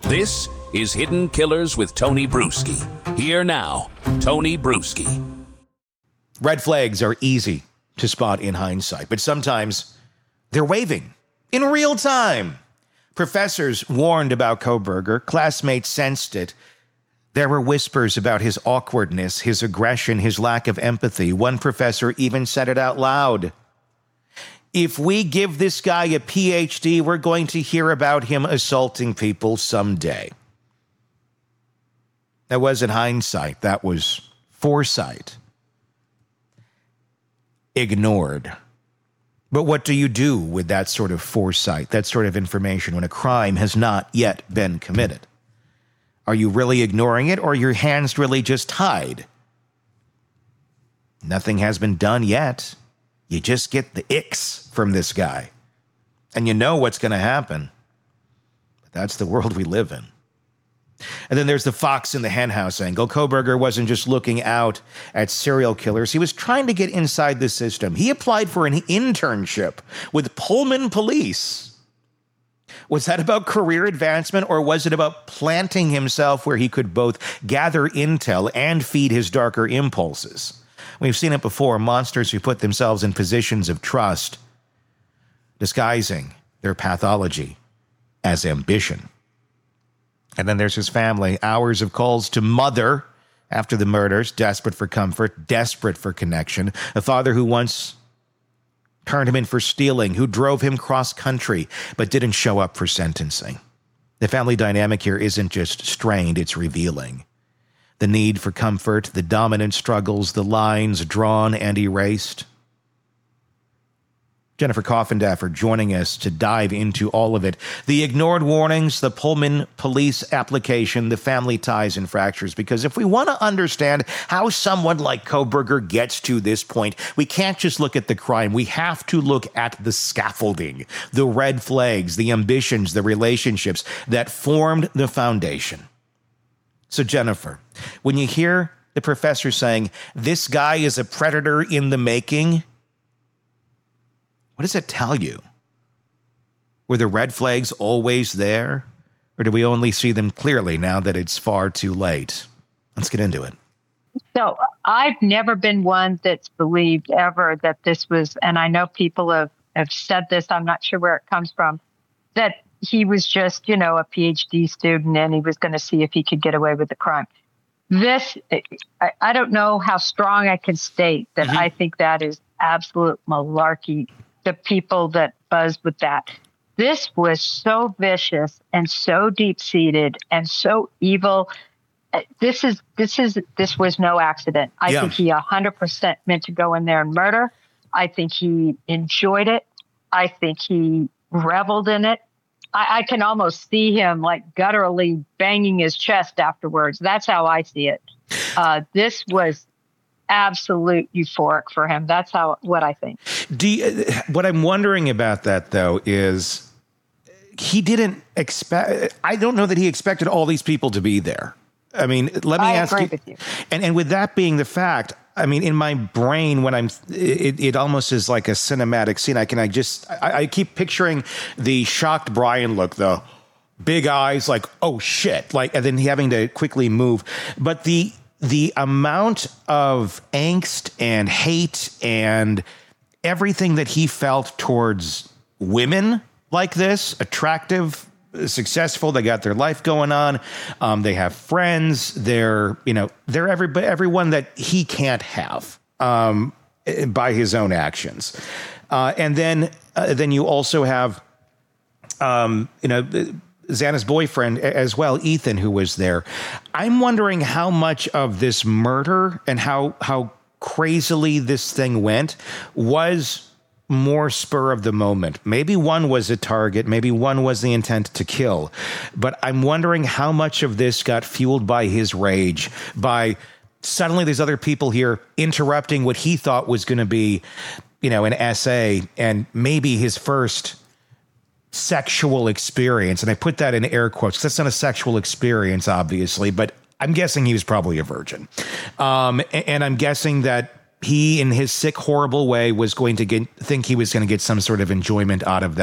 This is Hidden Killers with Tony Bruschi. Here now, Tony Bruschi. Red flags are easy to spot in hindsight, but sometimes they're waving in real time. Professors warned about Kohberger. Classmates sensed it. There were whispers about his awkwardness, his aggression, his lack of empathy. One professor even said it out loud. If we give this guy a PhD, we're going to hear about him assaulting people someday. That wasn't hindsight. That was foresight. Ignored. But what do you do with that sort of foresight, that sort of information, when a crime has not yet been committed? Are you really ignoring it, or are your hands really just tied? Nothing has been done yet. You just get the icks from this guy, and you know what's going to happen. But that's the world we live in. And then there's the fox in the henhouse angle. Kohberger wasn't just looking out at serial killers. He was trying to get inside the system. He applied for an internship with Pullman Police. Was that about career advancement, or was it about planting himself where he could both gather intel and feed his darker impulses? We've seen it before, monsters who put themselves in positions of trust, disguising their pathology as ambition. And then there's his family, hours of calls to mother after the murders, desperate for comfort, desperate for connection. A father who once turned him in for stealing, who drove him cross-country, but didn't show up for sentencing. The family dynamic here isn't just strained, it's revealing. The need for comfort, the dominant struggles, the lines drawn and erased. Jennifer Coffindaffer joining us to dive into all of it. The ignored warnings, the Pullman Police application, the family ties and fractures. Because if we want to understand how someone like Kohberger gets to this point, we can't just look at the crime. We have to look at the scaffolding, the red flags, the ambitions, the relationships that formed the foundation. So, Jennifer, when you hear the professor saying, this guy is a predator in the making, what does it tell you? Were the red flags always there? Or do we only see them clearly now that it's far too late? Let's get into it. So I've never been one that's believed ever that this was, and I know people have said this, I'm not sure where it comes from, that he was just, a PhD student and he was going to see if he could get away with the crime. This, I don't know how strong I can state that I think that is absolute malarkey. The people that buzz with that. This was so vicious and so deep-seated and so evil. This was no accident. I think he 100% meant to go in there and murder. I think he enjoyed it. I think he reveled in it. I can almost see him like gutturally banging his chest afterwards. That's how I see it. This was absolute euphoric for him. That's what I think. What I'm wondering about that, though, is he didn't expect. I don't know that he expected all these people to be there. I mean, let me ask you. I agree with you. And with that being the fact, I mean, in my brain, when it almost is like a cinematic scene. I keep picturing the shocked Brian look, the big eyes, like, oh shit, like, and then having to quickly move. But the amount of angst and hate and everything that he felt towards women like this, attractive, successful, they got their life going on, they have friends, they're everyone that he can't have by his own actions. And then you also have, Xana's boyfriend as well, Ethan, who was there. I'm wondering how much of this murder and how crazily this thing went was more spur of the moment. Maybe one was a target, maybe one was the intent to kill. But I'm wondering how much of this got fueled by his rage, by suddenly there's other people here interrupting what he thought was going to be, an essay and maybe his first sexual experience. And I put that in air quotes. That's not a sexual experience, obviously, but I'm guessing he was probably a virgin. And I'm guessing that he, in his sick, horrible way, was going to think he was going to get some sort of enjoyment out of that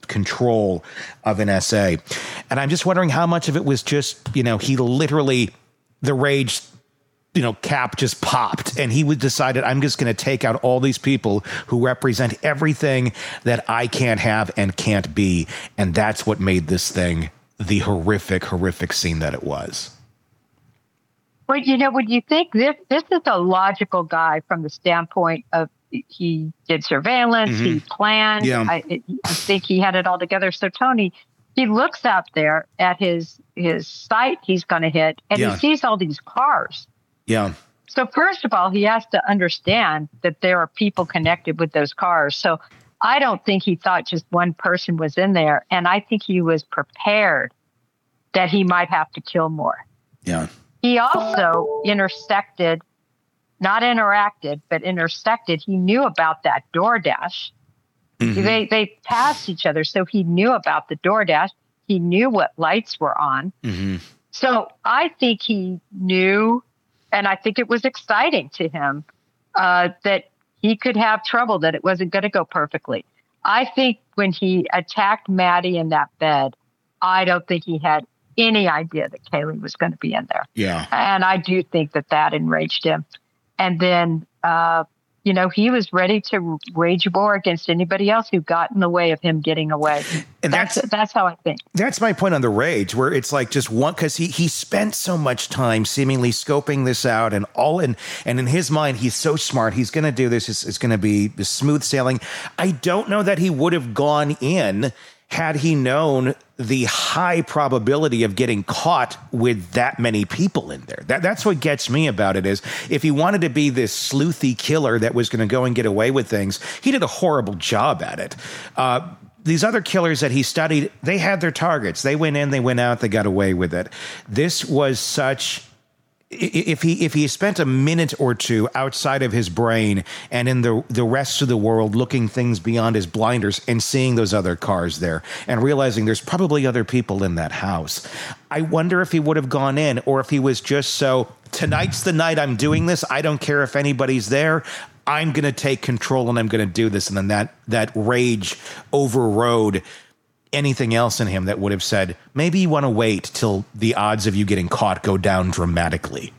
control of an SA. And I'm just wondering how much of it was just, he literally, the rage, cap just popped, and he would decided, I'm just going to take out all these people who represent everything that I can't have and can't be. And that's what made this thing the horrific, horrific scene that it was. Well, when you think this is a logical guy from the standpoint of he did surveillance, he planned. Yeah. I think he had it all together. So Tony, he looks out there at his site he's going to hit, and he sees all these cars. Yeah. So first of all, he has to understand that there are people connected with those cars. So I don't think he thought just one person was in there. And I think he was prepared that he might have to kill more. Yeah. He also intersected, not interacted, but intersected. He knew about that DoorDash. Mm-hmm. They passed each other. So he knew about the DoorDash. He knew what lights were on. Mm-hmm. So I think he knew, and I think it was exciting to him that he could have trouble, that it wasn't going to go perfectly. I think when he attacked Maddie in that bed, I don't think he had any idea that Kaylee was going to be in there. Yeah. And I do think that enraged him. And then, he was ready to wage war against anybody else who got in the way of him getting away. And that's how I think. That's my point on the rage, where it's like just one, because he spent so much time seemingly scoping this out and in his mind, he's so smart. He's going to do this. It's going to be smooth sailing. I don't know that he would have gone in had he known the high probability of getting caught with that many people in there. That's what gets me about it, is if he wanted to be this sleuthy killer that was going to go and get away with things, he did a horrible job at it. These other killers that he studied, they had their targets. They went in, they went out, they got away with it. This was such... If he spent a minute or two outside of his brain and in the rest of the world, looking things beyond his blinders and seeing those other cars there and realizing there's probably other people in that house, I wonder if he would have gone in, or if he was just so, tonight's the night I'm doing this. I don't care if anybody's there. I'm going to take control and I'm going to do this. And then that rage overrode anything else in him that would have said, maybe you want to wait till the odds of you getting caught go down dramatically.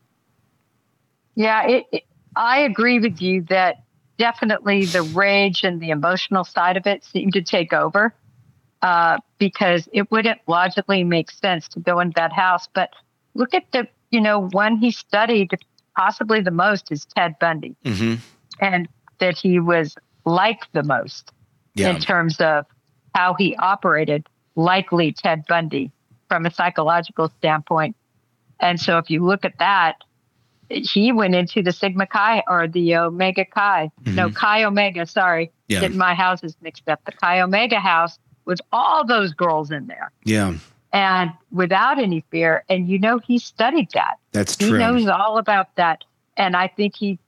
Yeah, I agree with you that definitely the rage and the emotional side of it seemed to take over, because it wouldn't logically make sense to go into that house. But look at the, one he studied possibly the most is Ted Bundy, and that he was like the most in terms of how he operated, likely Ted Bundy from a psychological standpoint. And so if you look at that, he went into the Sigma Chi or the Omega Chi. No, Chi Omega, sorry. Yeah. Getting my houses mixed up. The Chi Omega house with all those girls in there. Yeah. And without any fear. And he studied that. That's true. He knows all about that. And I think he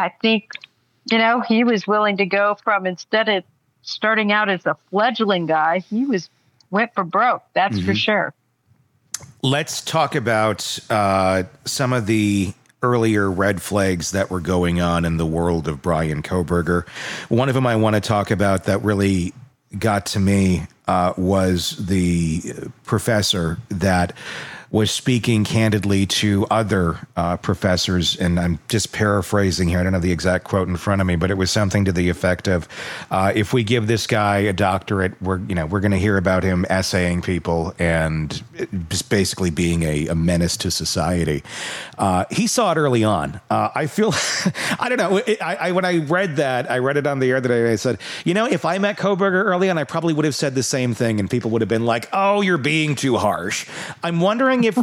was willing to go from, instead of starting out as a fledgling guy, he went for broke. That's for sure. Let's talk about some of the earlier red flags that were going on in the world of Bryan Kohberger. One of them I want to talk about that really got to me was the professor that was speaking candidly to other professors, and I'm just paraphrasing here. I don't have the exact quote in front of me, but it was something to the effect of, if we give this guy a doctorate, we're going to hear about him essaying people and just basically being a menace to society. He saw it early on. I feel, I don't know. When I read that, I read it on the air today, and I said, if I met Kohberger early on, I probably would have said the same thing, and people would have been like, oh, you're being too harsh. I'm wondering if,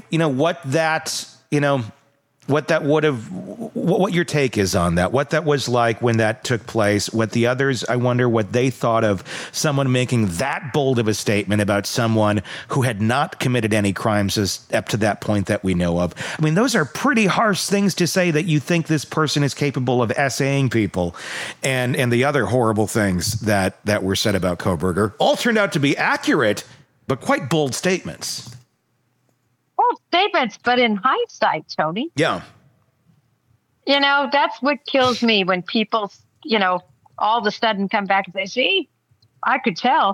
what your take is on that, what that was like when that took place, what the others, I wonder what they thought of someone making that bold of a statement about someone who had not committed any crimes up to that point that we know of. I mean, those are pretty harsh things to say, that you think this person is capable of essaying people, and the other horrible things that were said about Kohberger all turned out to be accurate, but quite bold statements. Bold statements, but in hindsight, Tony. Yeah. That's what kills me, when people, all of a sudden come back and say, see, I could tell.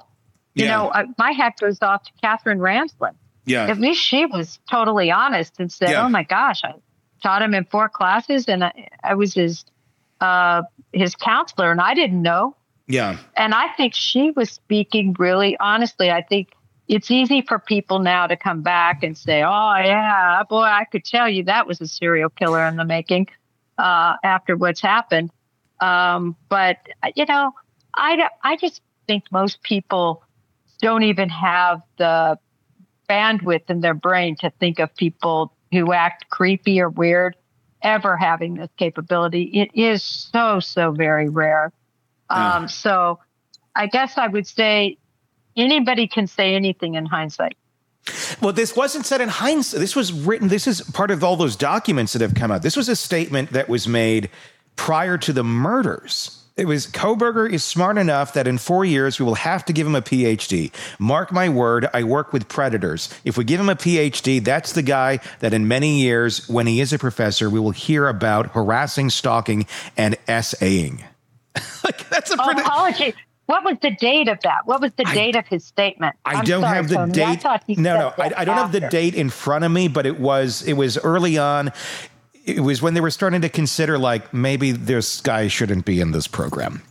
You know, my hat goes off to Catherine Ramsland. Yeah. At least she was totally honest and said, "Oh my gosh, I taught him in 4 classes, and I was his counselor, and I didn't know." Yeah. And I think she was speaking really honestly. I think it's easy for people now to come back and say, "Oh yeah, boy, I could tell you that was a serial killer in the making," after what's happened. But you know, I just think most people don't even have the bandwidth in their brain to think of people who act creepy or weird ever having this capability. It is so very rare. So I guess I would say anybody can say anything in hindsight. Well, this wasn't said in hindsight. This was written. This is part of all those documents that have come out. This was a statement that was made prior to the murders. It was, Kohberger is smart enough that in 4 years, we will have to give him a PhD. Mark my word, I work with predators. If we give him a PhD, that's the guy that in many years, when he is a professor, we will hear about harassing, stalking, and essaying. Like, that's a pretty... Apology. What was the date of that? What was the date of his statement? I don't have the date. I don't have the date in front of me, but it was early on. It was when they were starting to consider, like, maybe this guy shouldn't be in this program.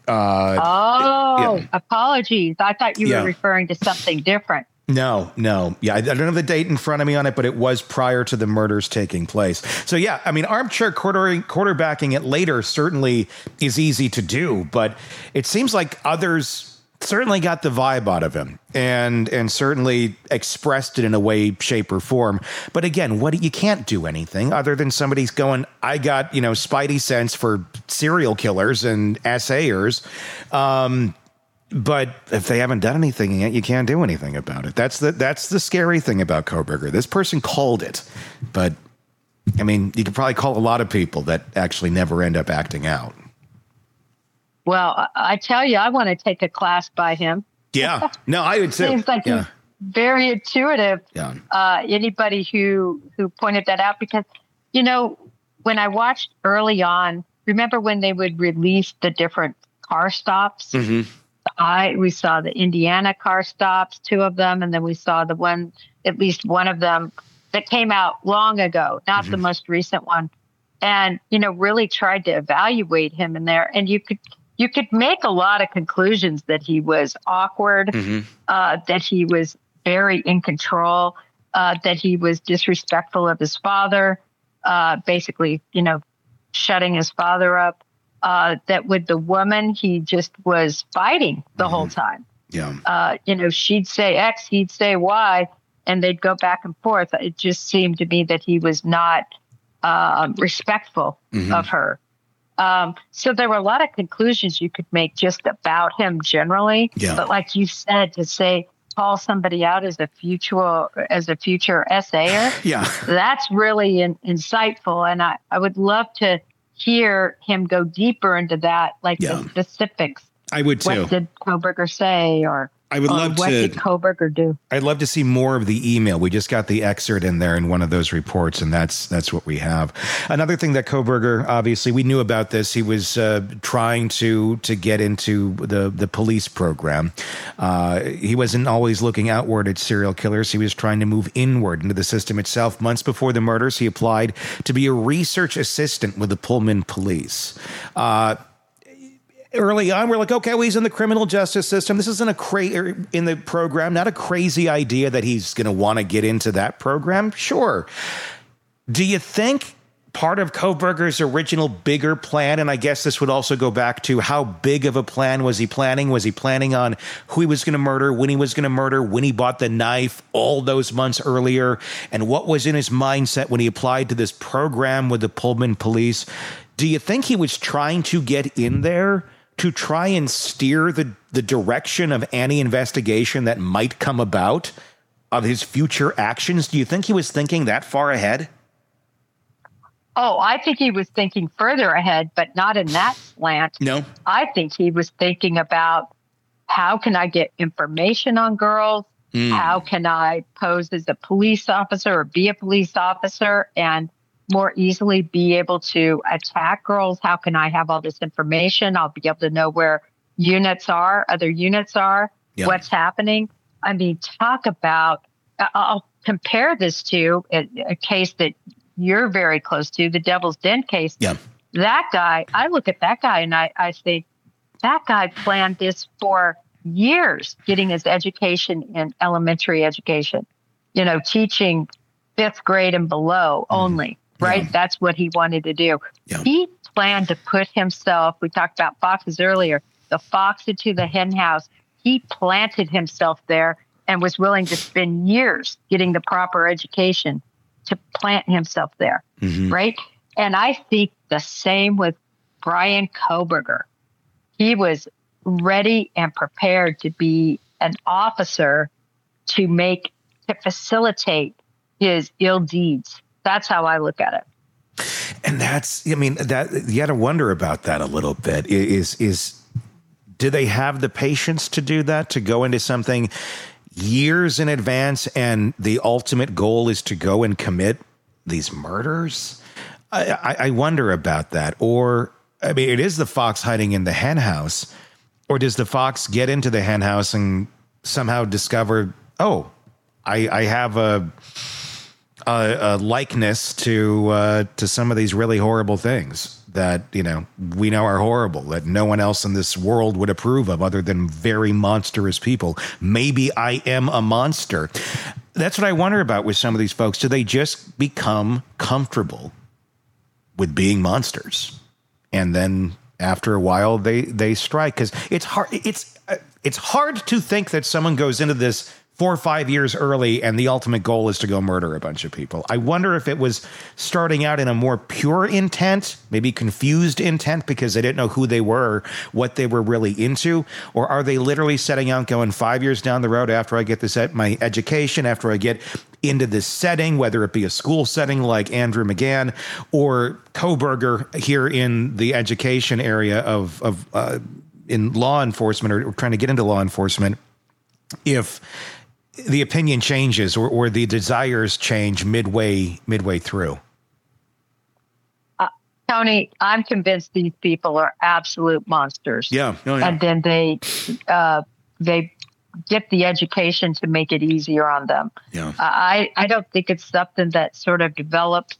Apologies. I thought you were referring to something different. No. Yeah, I don't have the date in front of me on it, but it was prior to the murders taking place. So, yeah, I mean, armchair quarterbacking it later certainly is easy to do, but it seems like others certainly got the vibe out of him and certainly expressed it in a way, shape, or form. But again, you can't do anything other than somebody's going, I got, spidey sense for serial killers and assayers. But if they haven't done anything yet, you can't do anything about it. That's the scary thing about Kohberger. This person called it, but I mean, you could probably call a lot of people that actually never end up acting out. Well, I tell you, I want to take a class by him. Yeah. No, I would too. Seems like he's very intuitive. Yeah. Anybody who pointed that out, because, when I watched early on, remember when they would release the different car stops? Mm-hmm. We saw the Indiana car stops, 2 of them, and then we saw at least one of them that came out long ago, not the most recent one. And, really tried to evaluate him in there. And you could make a lot of conclusions that he was awkward, that he was very in control, that he was disrespectful of his father, basically, shutting his father up, that with the woman, he just was fighting the whole time. Yeah. She'd say X, he'd say Y, and they'd go back and forth. It just seemed to me that he was not respectful of her. So there were a lot of conclusions you could make just about him generally. Yeah. But like you said, to call somebody out as a future essayer, that's really insightful. And I would love to hear him go deeper into that, like the specifics. I would too. What did Kohberger say, or what did Kohberger do? I'd love to see more of the email. We just got the excerpt in there in one of those reports, and that's what we have. Another thing that Kohberger, obviously, we knew about this. He was trying to get into the police program. He wasn't always looking outward at serial killers. He was trying to move inward into the system itself. Months before the murders, he applied to be a research assistant with the Pullman Police. Early on, we're like, okay, well, he's in the criminal justice system. This isn't in the program, not a crazy idea that he's going to want to get into that program. Sure. Do you think part of Kohberger's original bigger plan, and I guess this would also go back to how big of a plan was he planning? Was he planning on who he was going to murder, when he was going to murder, when he bought the knife all those months earlier, and what was in his mindset when he applied to this program with the Pullman Police? Do you think he was trying to get in there to try and steer the direction of any investigation that might come about of his future actions? Do you think he was thinking that far ahead? Oh, I think he was thinking further ahead, but not in that slant. No. I think he was thinking about, how can I get information on girls? How can I pose as a police officer or be a police officer and more easily be able to attack girls? How can I have all this information? I'll be able to know where other units are. what's happening. I mean, talk about, I'll compare this to a case that you're very close to, the Devil's Den case. Yeah. That guy, I look at that guy and I think that guy planned this for years, getting his education in elementary education, teaching 5th grade and below only, right? Yeah. That's what he wanted to do. Yeah. He planned to put himself, we talked about foxes earlier, the fox into the hen house. He planted himself there and was willing to spend years getting the proper education to plant himself there, right? And I think the same with Bryan Kohberger. He was ready and prepared to be an officer to facilitate his ill deeds. That's how I look at it. And that you got to wonder about that a little bit. Do they have the patience to do that, to go into something years in advance, and the ultimate goal is to go and commit these murders? I wonder about that. Or, I mean, it is the fox hiding in the hen house, or does the fox get into the hen house and somehow discover, oh, I have a likeness to some of these really horrible things that, we know are horrible, that no one else in this world would approve of other than very monstrous people. Maybe I am a monster. That's what I wonder about with some of these folks. Do they just become comfortable with being monsters? And then after a while, they strike? Because it's hard. It's hard to think that someone goes into this 4 or 5 years early and the ultimate goal is to go murder a bunch of people. I wonder if it was starting out in a more pure intent, maybe confused intent because they didn't know who they were, what they were really into, or are they literally setting out going 5 years down the road after I get my education, after I get into this setting, whether it be a school setting like Andrew McGahn or Kohberger here in the education area of in law enforcement or trying to get into law enforcement, if the opinion changes or the desires change midway through? Tony, I'm convinced these people are absolute monsters. Yeah. Oh, yeah. And then they get the education to make it easier on them. Yeah. I don't think it's something that sort of develops.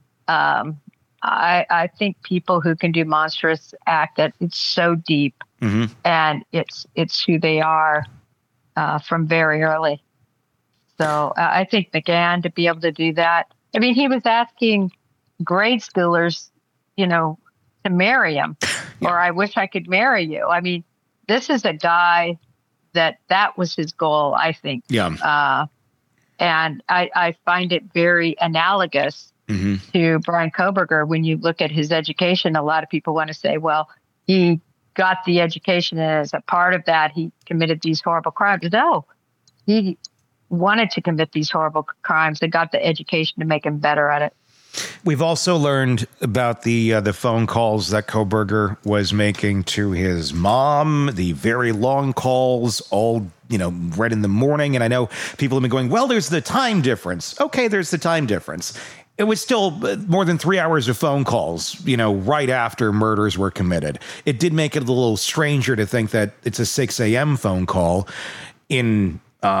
I think people who can do monstrous act, that it's so deep, and it's who they are from very early. So I think McGahn, to be able to do that, I mean, he was asking grade schoolers, to marry him, or I wish I could marry you. I mean, this is a guy that was his goal, I think. Yeah. And I find it very analogous to Bryan Kohberger. When you look at his education, a lot of people want to say, well, he got the education, and as a part of that, he committed these horrible crimes. No, he wanted to commit these horrible crimes and got the education to make him better at it. We've also learned about the phone calls that Kohberger was making to his mom, the very long calls, all, right in the morning. And I know people have been going, well, there's the time difference. Okay, there's the time difference. It was still more than 3 hours of phone calls, right after murders were committed. It did make it a little stranger to think that it's a 6 a.m. phone call in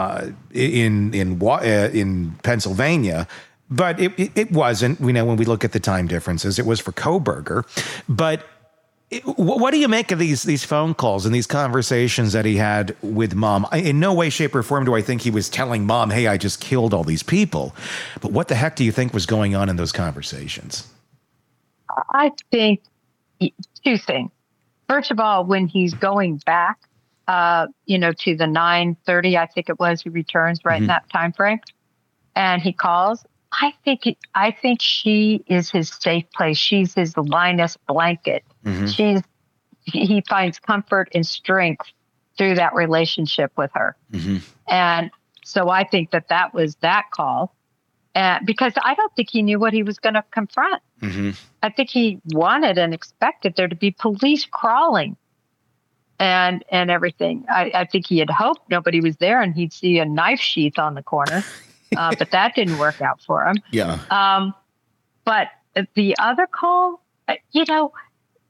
Pennsylvania, but it wasn't. When we look at the time differences, it was for Kohberger. But what do you make of these phone calls and these conversations that he had with mom? In no way, shape, or form do I think he was telling mom, "Hey, I just killed all these people." But what the heck do you think was going on in those conversations? I think two things. First of all, when he's going back, to the 9:30, I think it was, he returns right in that time frame, and he calls. I think she is his safe place. She's his Linus blanket. He finds comfort and strength through that relationship with her. And so I think that was that call, because I don't think he knew what he was going to confront. I think he wanted and expected there to be police crawling and everything. I think he had hoped nobody was there and he'd see a knife sheath on the corner. But that didn't work out for him. Yeah. But the other call,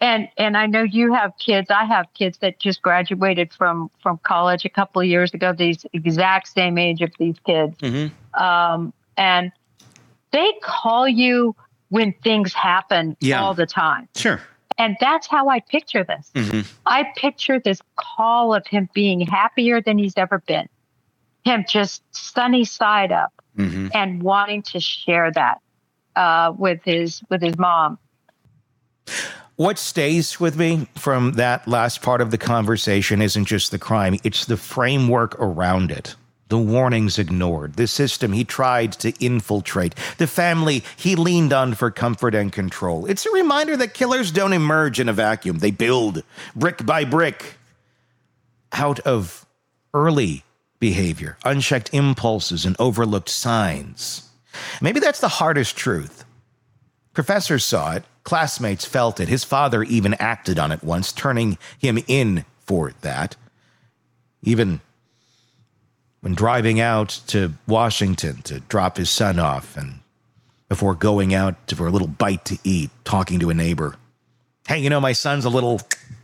And I know you have kids. I have kids that just graduated from college a couple of years ago. These exact same age of these kids, and they call you when things happen all the time. Sure. And that's how I picture this. I picture this call of him being happier than he's ever been, him just sunny side up, and wanting to share that with his mom. What stays with me from that last part of the conversation isn't just the crime, it's the framework around it. The warnings ignored, the system he tried to infiltrate, the family he leaned on for comfort and control. It's a reminder that killers don't emerge in a vacuum. They build, brick by brick, out of early behavior, unchecked impulses, and overlooked signs. Maybe that's the hardest truth. Professors saw it. Classmates felt it. His father even acted on it once, turning him in for that. Even when driving out to Washington to drop his son off, and before going out for a little bite to eat, talking to a neighbor. Hey, my son's a little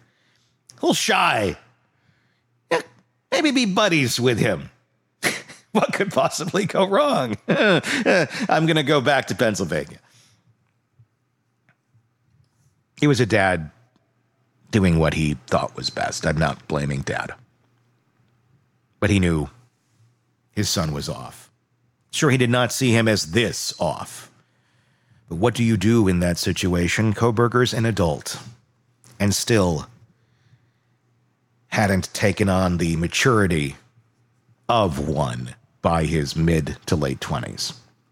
shy. Yeah, maybe be buddies with him. What could possibly go wrong? I'm going to go back to Pennsylvania. He was a dad doing what he thought was best. I'm not blaming Dad. But he knew his son was off. Sure, he did not see him as this off. But what do you do in that situation? Kohberger's an adult and still hadn't taken on the maturity of one by his mid to late 20s.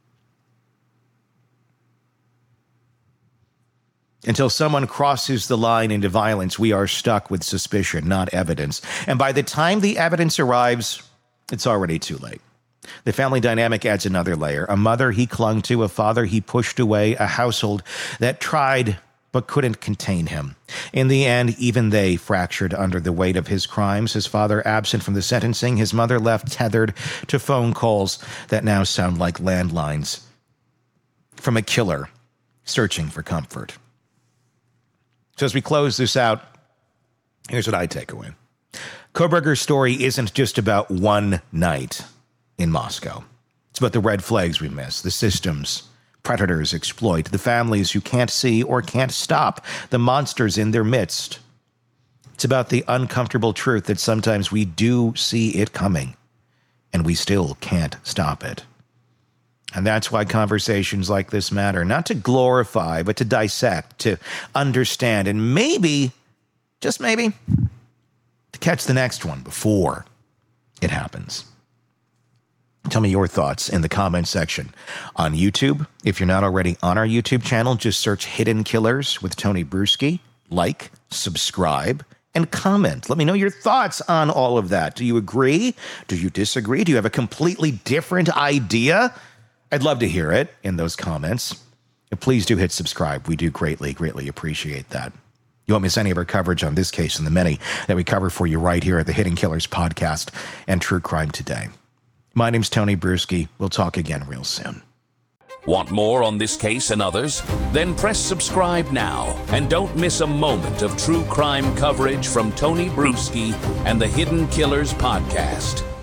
Until someone crosses the line into violence, we are stuck with suspicion, not evidence. And by the time the evidence arrives, it's already too late. The family dynamic adds another layer. A mother he clung to, a father he pushed away, a household that tried but couldn't contain him. In the end, even they fractured under the weight of his crimes. His father absent from the sentencing, his mother left tethered to phone calls that now sound like landlines from a killer searching for comfort. So as we close this out, here's what I take away. Kohberger's story isn't just about one night in Moscow. It's about the red flags we miss, the systems predators exploit, the families who can't see or can't stop, the monsters in their midst. It's about the uncomfortable truth that sometimes we do see it coming, and we still can't stop it. And that's why conversations like this matter, not to glorify, but to dissect, to understand, and maybe, just maybe, to catch the next one before it happens. Tell me your thoughts in the comment section on YouTube. If you're not already on our YouTube channel, just search Hidden Killers with Tony Bruschi. Like, subscribe, and comment. Let me know your thoughts on all of that. Do you agree? Do you disagree? Do you have a completely different idea? I'd love to hear it in those comments. And please do hit subscribe. We do greatly, greatly appreciate that. You won't miss any of our coverage on this case and the many that we cover for you right here at the Hidden Killers podcast and True Crime Today. My name's Tony Bruschi. We'll talk again real soon. Want more on this case and others? Then press subscribe now and don't miss a moment of true crime coverage from Tony Bruschi and the Hidden Killers podcast.